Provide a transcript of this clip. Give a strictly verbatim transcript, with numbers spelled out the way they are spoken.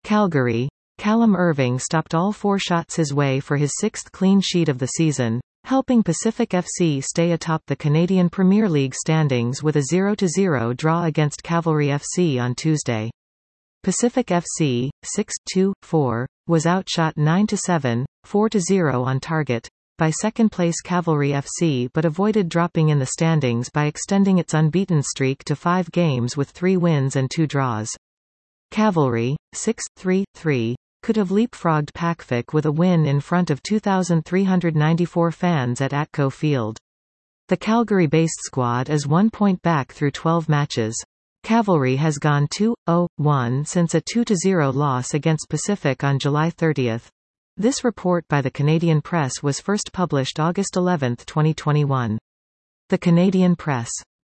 Calgary. Callum Irving stopped all four shots his way for his sixth clean sheet of the season, helping Pacific F C stay atop the Canadian Premier League standings with a zero to zero draw against Cavalry F C on Tuesday. Pacific F C, six two four, was outshot nine to seven, four to zero on target by second-place Cavalry F C but avoided dropping in the standings by extending its unbeaten streak to five games with three wins and two draws. Cavalry, six three three, could have leapfrogged Pacific with a win in front of two thousand three hundred ninety-four fans at Atco Field. The Calgary-based squad is one point back through twelve matches. Cavalry has gone two oh one since a two to zero loss against Pacific on July thirtieth. This report by the Canadian Press was first published August eleventh twenty twenty-one. The Canadian Press.